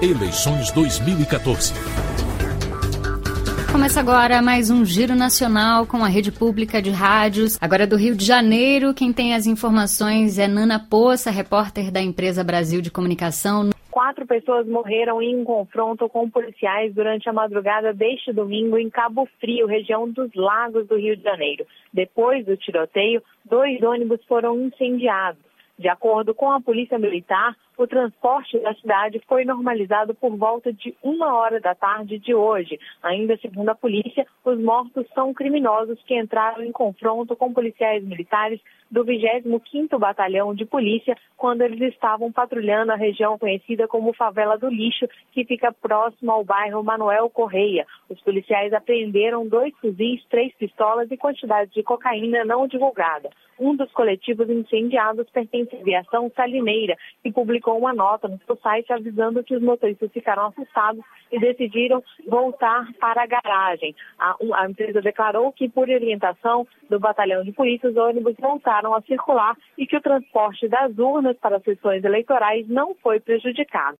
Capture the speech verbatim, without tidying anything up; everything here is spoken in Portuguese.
Eleições dois mil e quatorze. Começa agora mais um Giro Nacional com a Rede Pública de Rádios. Agora do Rio de Janeiro, quem tem as informações é Nana Poça, repórter da empresa Brasil de Comunicação. Quatro pessoas morreram em um confronto com policiais durante a madrugada deste domingo em Cabo Frio, região dos Lagos do Rio de Janeiro. Depois do tiroteio, dois ônibus foram incendiados. De acordo com a Polícia Militar, o transporte da cidade foi normalizado por volta de uma hora da tarde de hoje. Ainda segundo a polícia, os mortos são criminosos que entraram em confronto com policiais militares do vigésimo quinto Batalhão de Polícia quando eles estavam patrulhando a região conhecida como Favela do Lixo, que fica próximo ao bairro Manuel Correia. Os policiais apreenderam dois fuzis, três pistolas e quantidade de cocaína não divulgada. Um dos coletivos incendiados pertence à aviação Salineira, que publicou uma nota no seu site avisando que os motoristas ficaram assustados e decidiram voltar para a garagem. A, a empresa declarou que, por orientação do batalhão de polícia, os ônibus voltaram a circular e que o transporte das urnas para as sessões eleitorais não foi prejudicado.